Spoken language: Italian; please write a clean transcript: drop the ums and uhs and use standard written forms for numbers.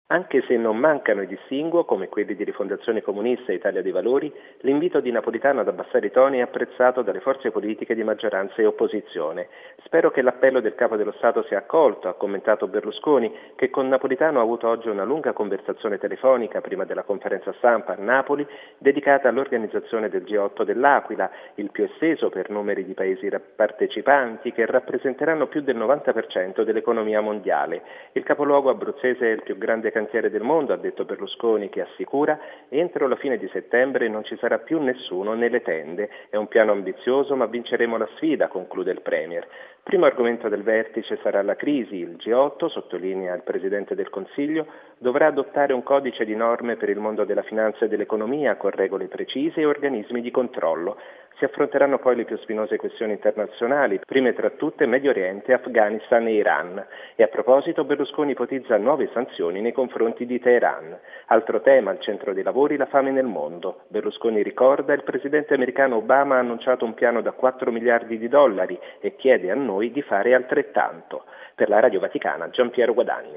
Anche se non mancano i distinguo, come quelli di Rifondazione Comunista e Italia dei Valori, l'invito di Napolitano ad abbassare i toni è apprezzato dalle forze politiche di maggioranza e opposizione. Spero che l'appello del Capo dello Stato sia accolto, ha commentato Berlusconi, che con Napolitano ha avuto oggi una lunga conversazione telefonica prima della conferenza stampa a Napoli, dedicata all'organizzazione del G8 dell'Aquila, il più esteso per numeri di paesi partecipanti, che rappresenteranno più del 90% dell'economia mondiale. Il capoluogo abruzzese è il più grande cantiere del mondo, ha detto Berlusconi, che assicura entro la fine di settembre non ci sarà più nessuno nelle tende. È un piano ambizioso, ma vinceremo la sfida, conclude il Premier. Primo argomento del vertice sarà la crisi. Il G8, sottolinea il Presidente del Consiglio, dovrà adottare un codice di norme per il mondo della finanza e dell'economia con regole precise e organismi di controllo. Si affronteranno poi le più spinose questioni internazionali, prime tra tutte Medio Oriente, Afghanistan e Iran. E a proposito, Berlusconi ipotizza nuove sanzioni nei confronti di Teheran. Altro tema, al centro dei lavori, la fame nel mondo. Berlusconi ricorda, il presidente americano Obama ha annunciato un piano da 4 miliardi di dollari e chiede a noi di fare altrettanto. Per la Radio Vaticana, Giampiero Guadagni.